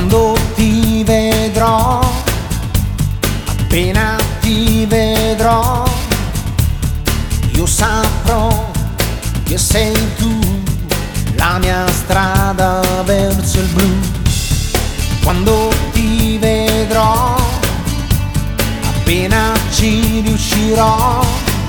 Quando ti vedrò, appena ti vedrò, io saprò che sei tu, la mia strada verso il blu. Quando ti vedrò, appena ci riuscirò,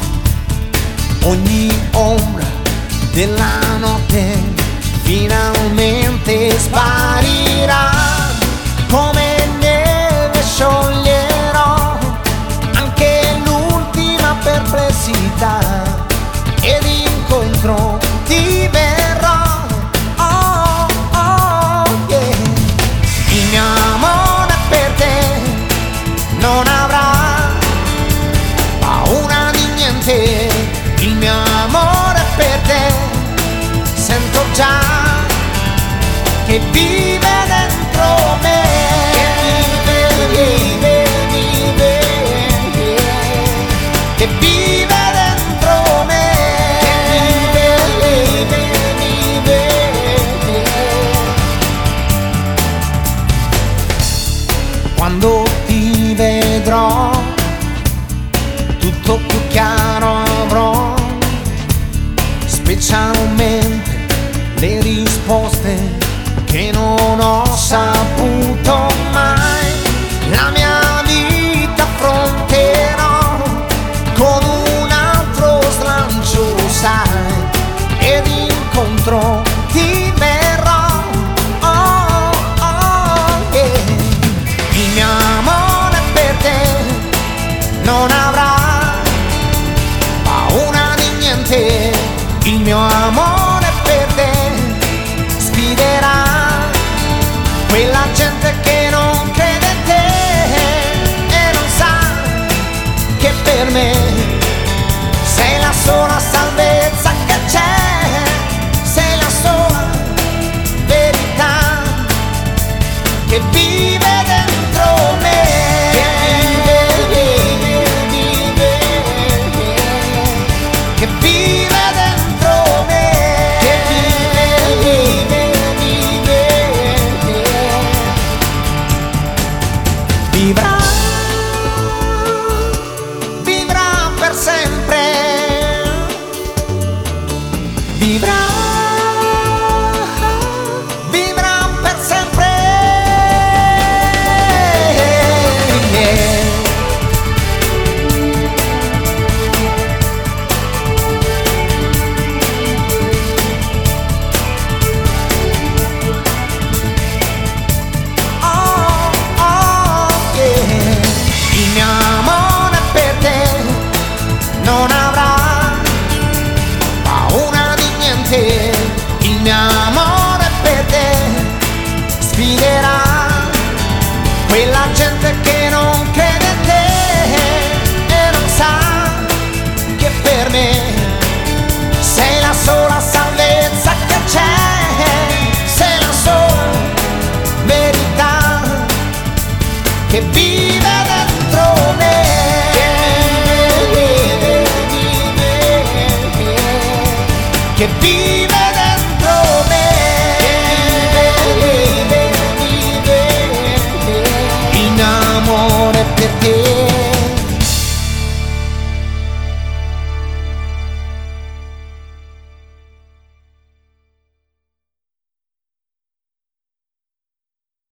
ogni ombra della notte finalmente sparirà. Come neve scioglierò anche l'ultima perplessità ed incontro ti verrò. Oh, oh, yeah. Il mio amore per te non avrà paura di niente. Il mio amore per te sento già che vivo